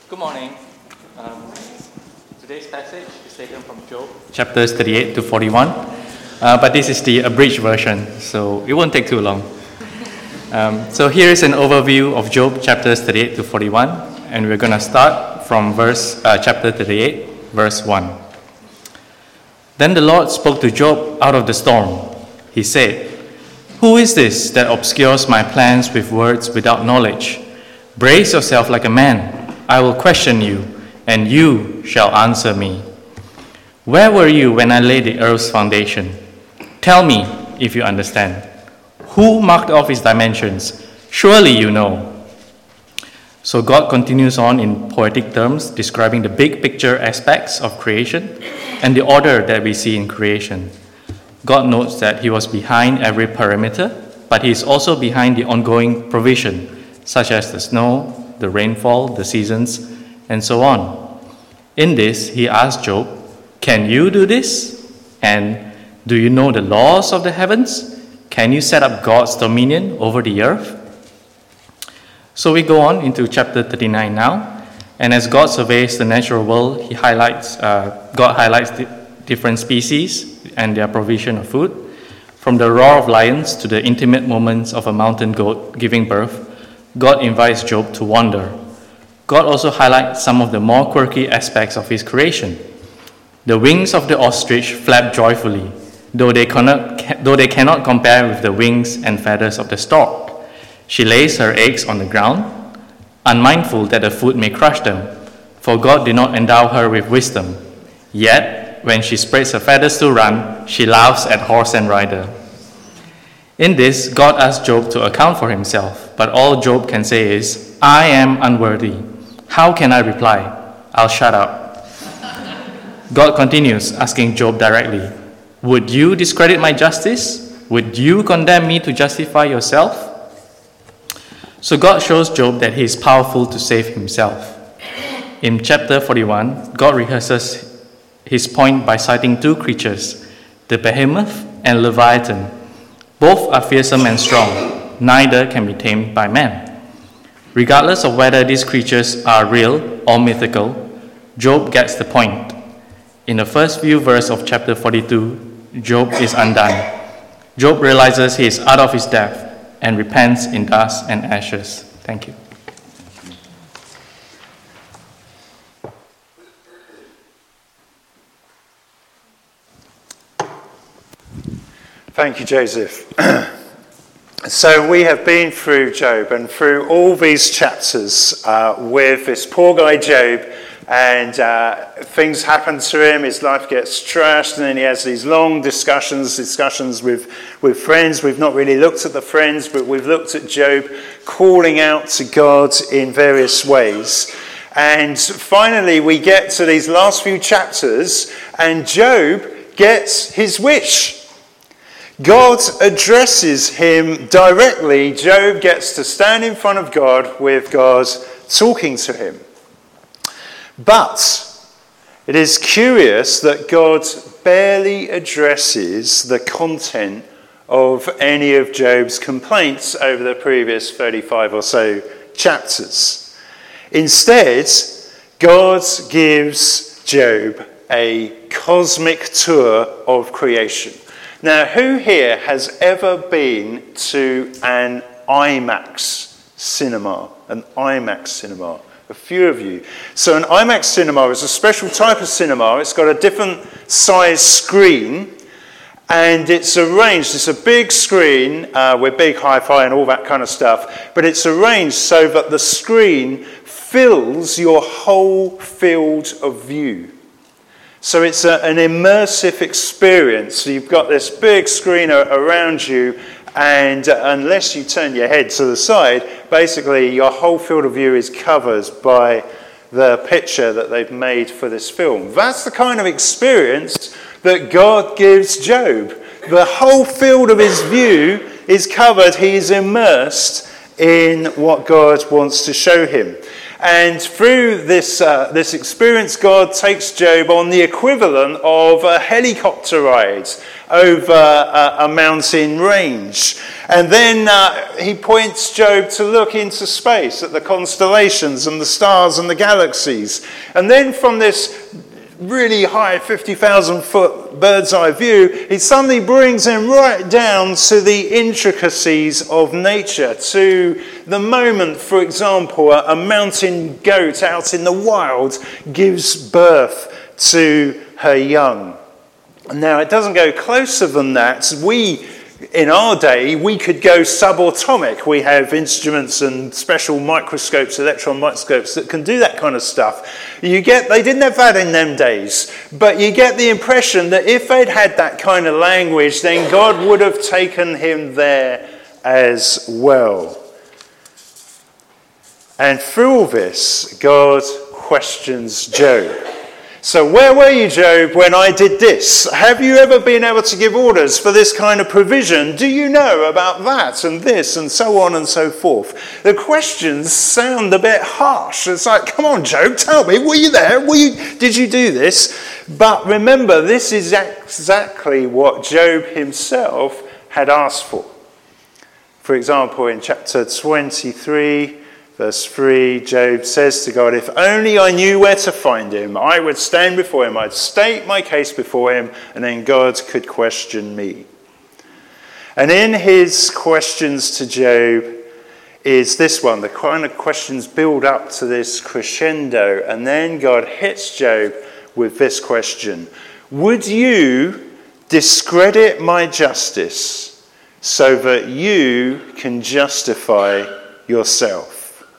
Good morning. Today's passage is taken from Job, chapters 38 to 41, but this is the abridged version, so it won't take too long. So here is an overview of Job, chapters 38 to 41, and we're going to start from chapter 38, verse 1. Then the Lord spoke to Job out of the storm. He said, "Who is this that obscures my plans with words without knowledge? Brace yourself like a man. I will question you, and you shall answer me. Where were you when I laid the earth's foundation? Tell me if you understand. Who marked off its dimensions? Surely you know." So God continues on in poetic terms, describing the big picture aspects of creation and the order that we see in creation. God notes that he was behind every parameter, but he is also behind the ongoing provision, such as the snow, the rainfall, the seasons, and so on. In this, he asked Job, "Can you do this? And do you know the laws of the heavens? Can you set up God's dominion over the earth?" So we go on into chapter 39 now, and as God surveys the natural world, God highlights the different species and their provision of food, from the roar of lions to the intimate moments of a mountain goat giving birth. God invites Job to wander. God also highlights some of the more quirky aspects of his creation. The wings of the ostrich flap joyfully, though they cannot compare with the wings and feathers of the stork. She lays her eggs on the ground, unmindful that the foot may crush them, for God did not endow her with wisdom. Yet, when she spreads her feathers to run, she laughs at horse and rider. In this, God asks Job to account for himself, but all Job can say is, "I am unworthy. How can I reply? I'll shut up." God continues, asking Job directly, "Would you discredit my justice? Would you condemn me to justify yourself?" So God shows Job that he is powerful to save himself. In chapter 41, God rehearses his point by citing two creatures, the behemoth and Leviathan. Both are fearsome and strong. Neither can be tamed by man. Regardless of whether these creatures are real or mythical, Job gets the point. In the first few verses of chapter 42, Job is undone. Job realizes he is out of his depth and repents in dust and ashes. Thank you. Thank you, Joseph. So we have been through Job and through all these chapters with this poor guy Job, and things happen to him, his life gets trashed, and then he has these long discussions with friends. We've not really looked at the friends, but we've looked at Job calling out to God in various ways. And finally we get to these last few chapters, and Job gets his wish. God addresses him directly. Job gets to stand in front of God with God talking to him. But it is curious that God barely addresses the content of any of Job's complaints over the previous 35 or so chapters. Instead, God gives Job a cosmic tour of creation. Now, who here has ever been to an IMAX cinema? An IMAX cinema. A few of you. So an IMAX cinema is a special type of cinema. It's got a different size screen, and it's arranged. It's a big screen with big hi-fi and all that kind of stuff, but it's arranged so that the screen fills your whole field of view. So it's an immersive experience. So you've got this big screen around you, and unless you turn your head to the side, basically your whole field of view is covered by the picture that they've made for this film. That's the kind of experience that God gives Job. The whole field of his view is covered. He is immersed in what God wants to show him. And through this experience, God takes Job on the equivalent of a helicopter ride over a mountain range. And then he points Job to look into space at the constellations and the stars and the galaxies. And then from this really high 50,000 foot bird's eye view, he suddenly brings him right down to the intricacies of nature, to the moment, for example, a mountain goat out in the wild gives birth to her young. Now, it doesn't go closer than that. In our day, we could go subatomic. We have instruments and special microscopes, electron microscopes, that can do that kind of stuff. They didn't have that in them days, but you get the impression that if they'd had that kind of language, then God would have taken him there as well. And through all this, God questions Job. So where were you, Job, when I did this? Have you ever been able to give orders for this kind of provision? Do you know about that and this and so on and so forth? The questions sound a bit harsh. It's like, come on, Job, tell me, were you there? Did you do this? But remember, this is exactly what Job himself had asked for. For example, in chapter 23, verse 3, Job says to God, if only I knew where to find him, I would stand before him, I'd state my case before him, and then God could question me. And in his questions to Job is this one. The kind of questions build up to this crescendo, and then God hits Job with this question. Would you discredit my justice so that you can justify yourself?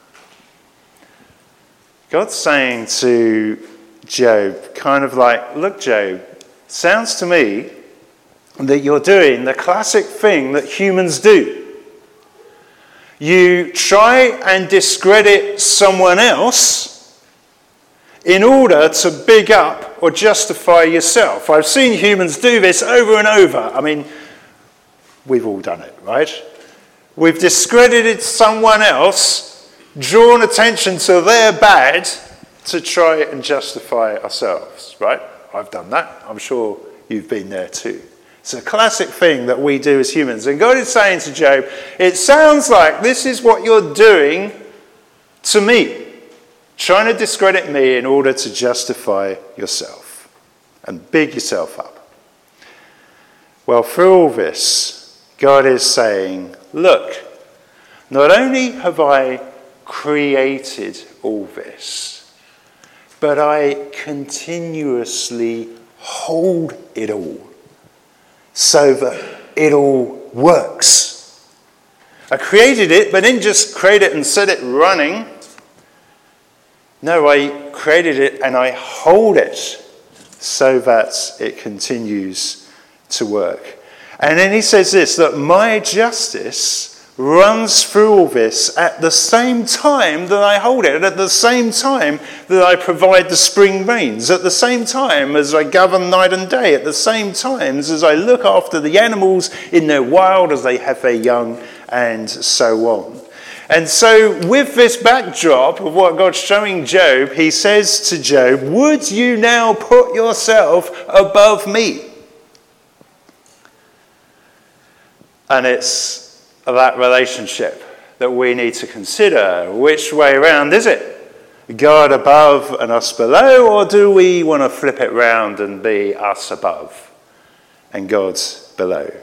God's saying to Job, kind of like, look, Job, sounds to me that you're doing the classic thing that humans do. You try and discredit someone else in order to big up or justify yourself. I've seen humans do this over and over. I mean, we've all done it, right? We've discredited someone else, drawn attention to their bad to try and justify ourselves, right? I've done that. I'm sure you've been there too. It's a classic thing that we do as humans. And God is saying to Job, it sounds like this is what you're doing to me, trying to discredit me in order to justify yourself and big yourself up. Well, through all this, God is saying, look, not only have I created all this, but I continuously hold it all so that it all works. I created it, but didn't just create it and set it running. No, I created it and I hold it so that it continues to work. And then he says this, that my justice runs through all this at the same time that I hold it, at the same time that I provide the spring rains, at the same time as I govern night and day, at the same time as I look after the animals in their wild as they have their young, and so on. And so with this backdrop of what God's showing Job, he says to Job, would you now put yourself above me? And it's that relationship that we need to consider. Which way around is it? God above and us below, or do we want to flip it round and be us above and God's below?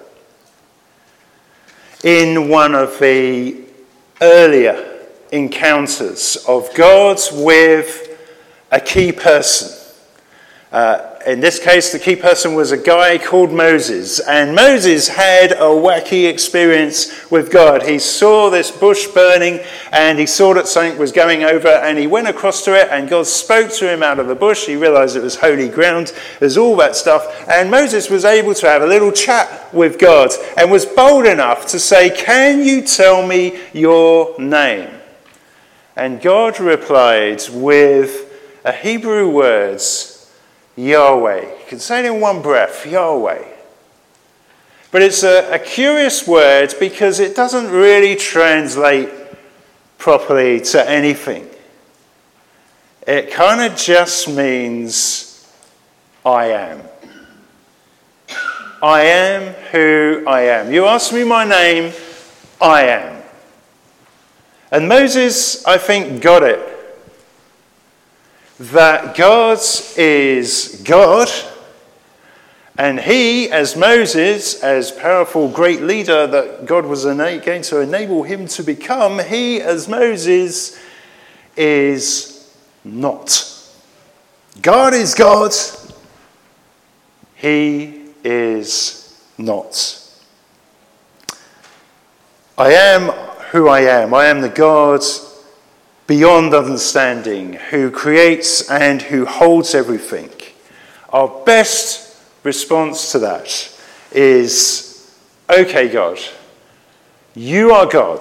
In one of the earlier encounters of God with a key person, in this case, the key person was a guy called Moses. And Moses had a wacky experience with God. He saw this bush burning and he saw that something was going over and he went across to it and God spoke to him out of the bush. He realized it was holy ground. There's all that stuff. And Moses was able to have a little chat with God and was bold enough to say, can you tell me your name? And God replied with a Hebrew words, Yahweh. You can say it in one breath, Yahweh. But it's a curious word because it doesn't really translate properly to anything. It kind of just means I am. I am who I am. You ask me my name, I am. And Moses, I think, got it. That God is God, and he, as Moses, as powerful, great leader that God was going to enable him to become, he, as Moses, is not. God is God, he is not. I am who I am. I am the God beyond understanding, who creates and who holds everything. Our best response to that is, okay, God, you are God,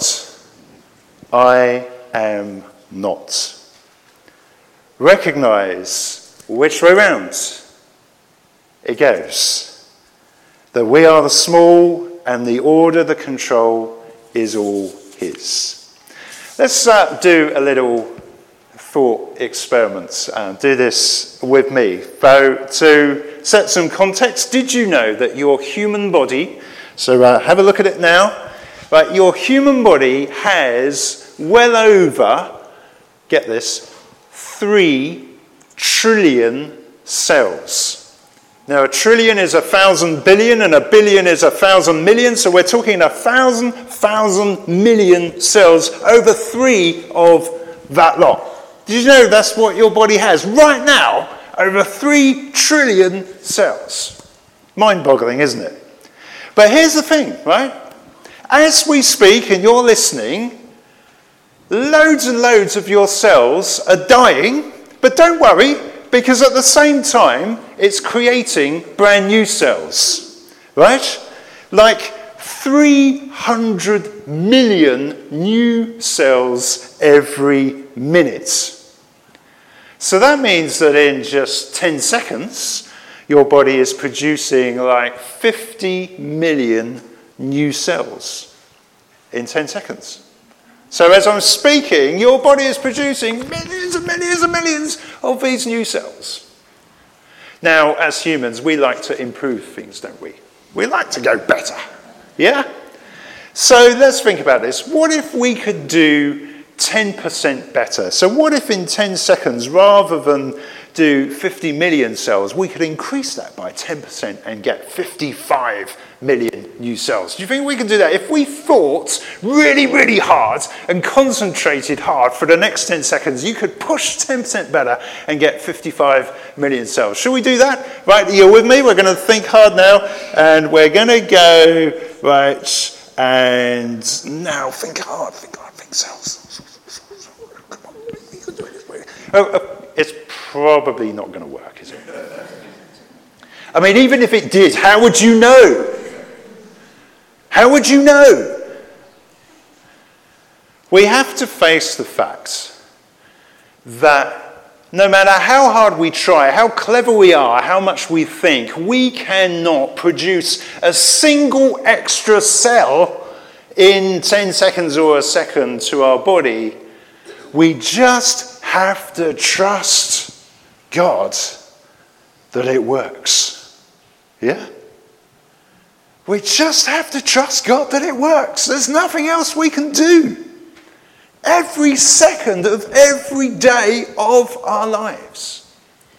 I am not. Recognize which way round it goes. That we are the small and the order, the control is all his. Let's do a little thought experiment. Do this with me. To set some context, did you know that your human body, so have a look at it now, right, your human body has well over, get this, 3 trillion cells. Now, a trillion is 1,000 billion, and a billion is 1,000 million, so we're talking 1,000 million cells, over 3 of that lot. Did you know that's what your body has right now? Over 3 trillion cells. Mind-boggling, isn't it? But here's the thing, right? As we speak and you're listening, loads and loads of your cells are dying, but don't worry, because at the same time, it's creating brand new cells, right? Like 300 million new cells every minute. So that means that in just 10 seconds, your body is producing like 50 million new cells in 10 seconds. So as I'm speaking, your body is producing millions and millions and millions of these new cells. Now, as humans, we like to improve things, don't we? We like to go better. Yeah? So let's think about this. What if we could do 10% better? So what if in 10 seconds, rather than do 50 million cells, we could increase that by 10% and get 55 million new cells? Do you think we can do that? If we thought really, really hard and concentrated hard for the next 10 seconds, you could push 10% better and get 55 million cells. Shall we do that? Right, you're with me? We're going to think hard now, and we're going to go, right, and now think hard, think cells. Come on, you can do it. It's probably not going to work, is it? I mean, even if it did, how would you know? How would you know? We have to face the fact that no matter how hard we try, how clever we are, how much we think, we cannot produce a single extra cell in 10 seconds or a second to our body. We just have to trust God that it works. Yeah? We just have to trust God that it works. There's nothing else we can do. Every second of every day of our lives.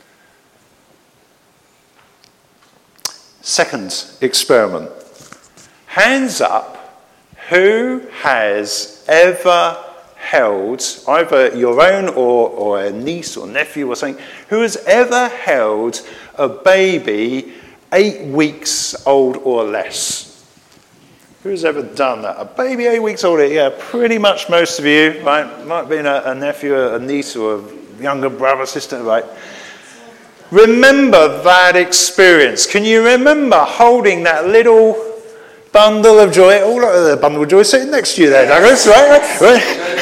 Second experiment. Hands up, who has ever held, either your own or a niece or nephew or something, who has ever held a baby 8 weeks old or less? Who's ever done that? A baby 8 weeks old? Yeah, pretty much most of you, right? Might be a nephew, a niece, or a younger brother, sister, right? Remember that experience. Can you remember holding that little bundle of joy? Oh, look at the bundle of joy sitting next to you there, Douglas, right?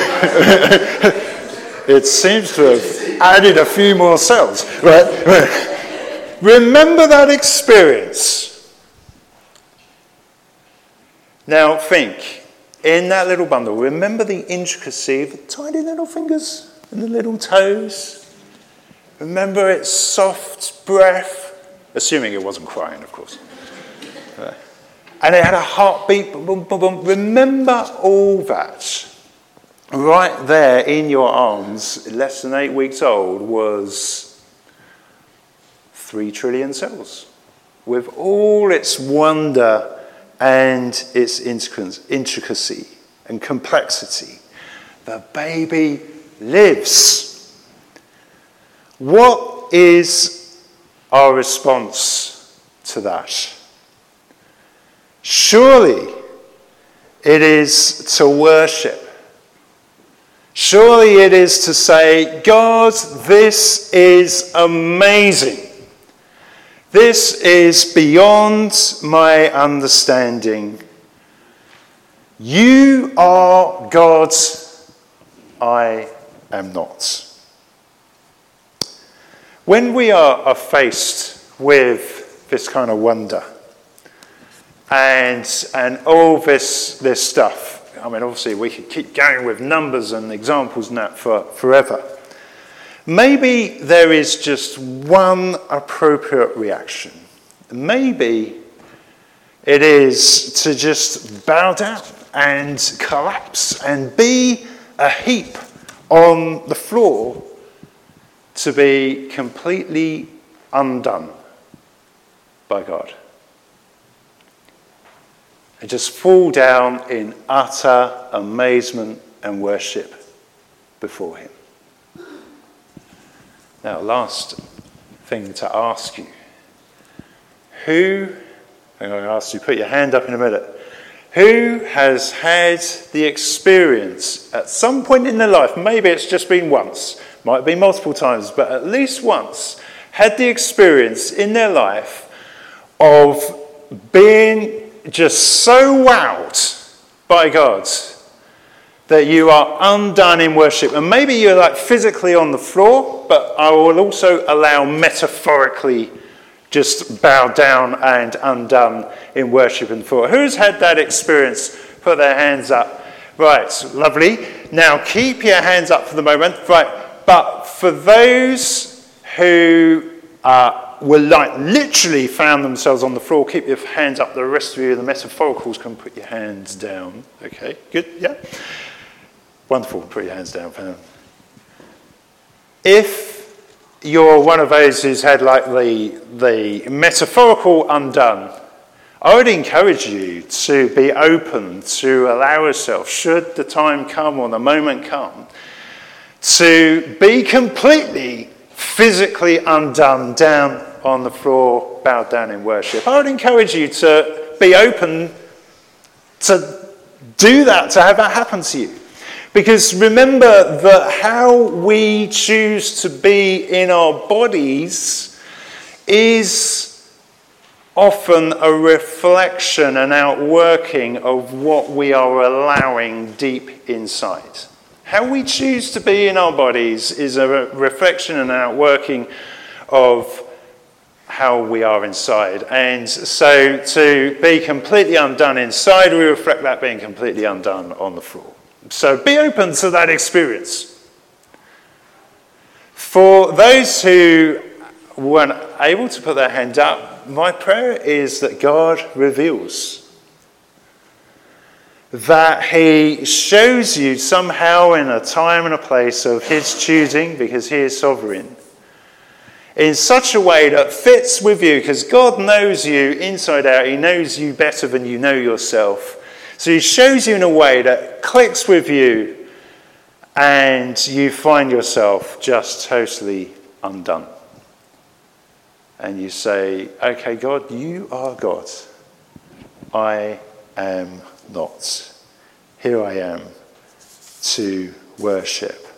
It seems to have added a few more cells, right? Remember that experience. Now think, in that little bundle, remember the intricacy of the tiny little fingers and the little toes? Remember its soft breath, assuming it wasn't crying, of course. And it had a heartbeat, boom, boom, boom. Remember all that. Right there in your arms, less than 8 weeks old, was 3 trillion cells, with all its wonder and its intricacy and complexity. The baby lives. What is our response to that? Surely it is to worship. Surely it is to say, God, this is amazing. This is beyond my understanding. You are God, I am not. When we are faced with this kind of wonder and all this stuff, I mean, obviously we could keep going with numbers and examples and that for forever. Maybe there is just one appropriate reaction. Maybe it is to just bow down and collapse and be a heap on the floor, to be completely undone by God. And just fall down in utter amazement and worship before him. Now, last thing to ask you. I'm going to ask you, put your hand up in a minute. Who has had the experience at some point in their life, maybe it's just been once, might be multiple times, but at least once, had the experience in their life of being just so wowed by God that you are undone in worship? And maybe you're like physically on the floor, but I will also allow metaphorically just bow down and undone in worship and thought. Who's had that experience? Put their hands up. Right, lovely. Now keep your hands up for the moment. Right, but for those who were like literally found themselves on the floor, keep your hands up. The rest of you, the metaphoricals, can put your hands down. Okay, good, yeah. Wonderful, put your hands down. If you're one of those who's had like the metaphorical undone, I would encourage you to be open to allow yourself, should the time come or the moment come, to be completely physically undone, down on the floor, bowed down in worship. I would encourage you to be open to do that, to have that happen to you. Because remember that how we choose to be in our bodies is often a reflection, an outworking of what we are allowing deep inside. How we choose to be in our bodies is a reflection and an outworking of how we are inside. And so to be completely undone inside, we reflect that being completely undone on the floor. So be open to that experience. For those who weren't able to put their hand up, my prayer is that God reveals, that he shows you somehow in a time and a place of his choosing, because he is sovereign, in such a way that fits with you, because God knows you inside out. He knows you better than you know yourself. So he shows you in a way that clicks with you, and you find yourself just totally undone. And you say, okay, God, you are God. I am not. Here I am to worship.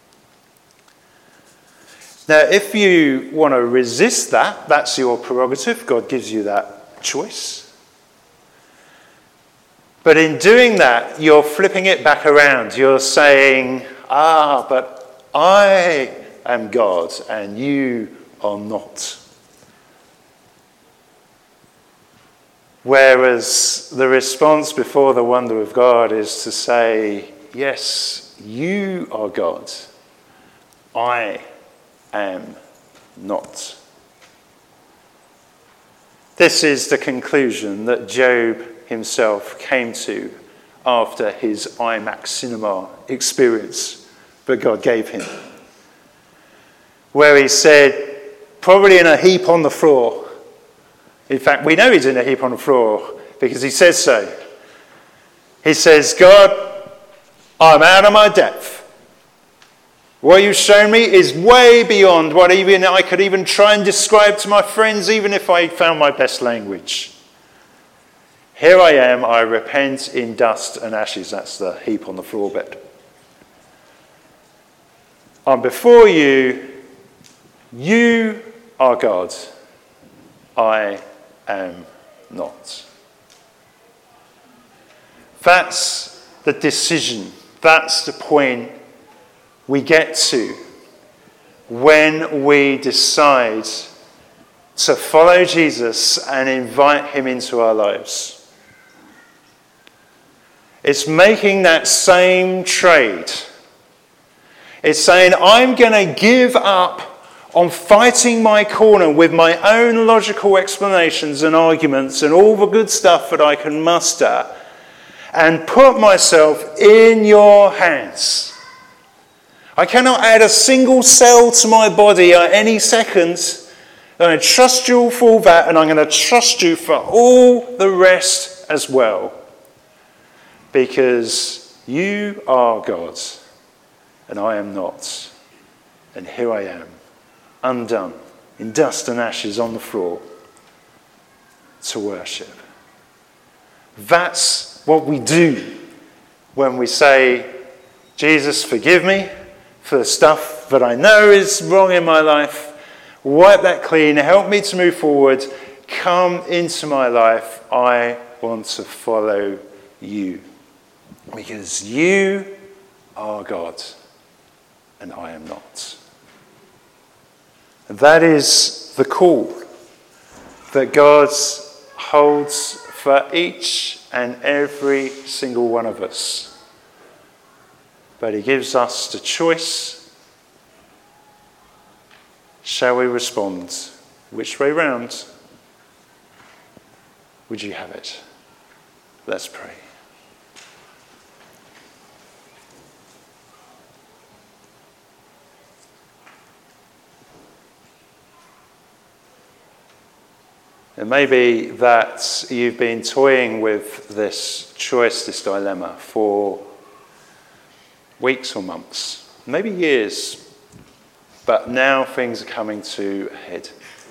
Now, if you want to resist that, that's your prerogative. God gives you that choice. But in doing that, you're flipping it back around. You're saying, but I am God and you are not. Whereas the response before the wonder of God is to say, yes, you are God. I am not. This is the conclusion that Job himself came to after his IMAX cinema experience that God gave him, where he said, probably in a heap on the floor. In fact, we know he's in a heap on the floor because he says so. He says, God, I'm out of my depth. What you've shown me is way beyond what even I could even try and describe to my friends, even if I found my best language. Here I am, I repent in dust and ashes. That's the heap on the floor bit. I'm before you. You are God. I am not. That's the decision. That's the point we get to when we decide to follow Jesus and invite him into our lives. It's making that same trade. It's saying, I'm going to give up on fighting my corner with my own logical explanations and arguments and all the good stuff that I can muster, and put myself in your hands. I cannot add a single cell to my body at any second. I'm going to trust you for that, and I'm going to trust you for all the rest as well. Because you are God, and I am not. And here I am, undone, in dust and ashes on the floor, to worship. That's what we do when we say, Jesus, forgive me for the stuff that I know is wrong in my life. Wipe that clean. Help me to move forward. Come into my life. I want to follow you. Because you are God and I am not. And that is the call that God holds for each and every single one of us. But he gives us the choice. Shall we respond? Which way round would you have it? Let's pray. It may be that you've been toying with this choice, this dilemma, for weeks or months, maybe years, but now things are coming to a head.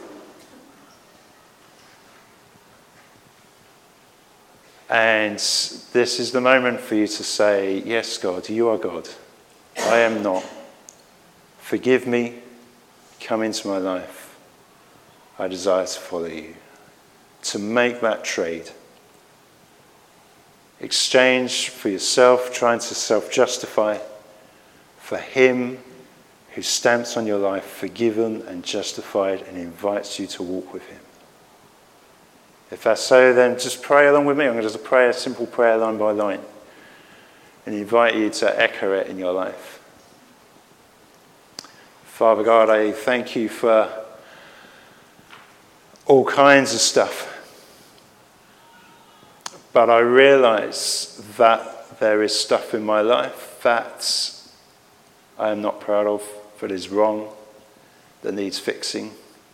And this is the moment for you to say, yes, God, you are God. I am not. Forgive me. Come into my life. I desire to follow you. To make that trade. Exchange for yourself, trying to self-justify, for him who stamps on your life, forgiven and justified, and invites you to walk with him. If that's so, then just pray along with me. I'm going to just pray a simple prayer line by line and invite you to echo it in your life. Father God, I thank you for all kinds of stuff. But I realize that there is stuff in my life that I am not proud of, that is wrong, that needs fixing.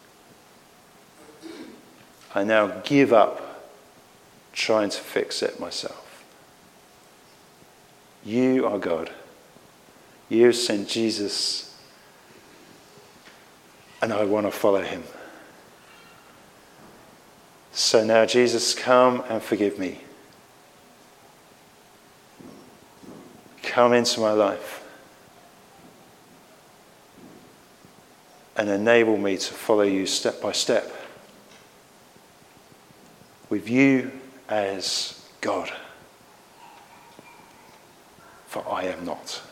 I now give up trying to fix it myself. You are God. You have sent Jesus, and I want to follow him. So now, Jesus, come and forgive me. Come into my life and enable me to follow you step by step with you as God. For I am not.